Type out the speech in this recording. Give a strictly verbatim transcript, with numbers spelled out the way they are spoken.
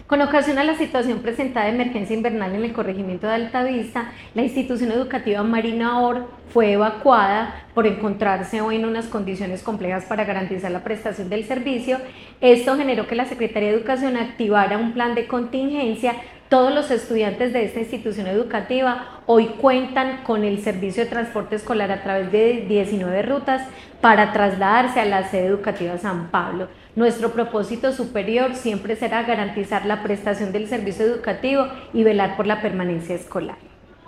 Con ocasión a la situación presentada de emergencia invernal en el corregimiento de Altavista, la institución educativa Marina Or fue evacuada por encontrarse hoy en unas condiciones complejas para garantizar la prestación del servicio. Esto generó que la Secretaría de Educación activara un plan de contingencia. Todos los estudiantes de esta institución educativa hoy cuentan con el servicio de transporte escolar a través de diecinueve rutas para trasladarse a la sede educativa San Pablo. Nuestro propósito superior siempre será garantizar la prestación del servicio educativo y velar por la permanencia escolar.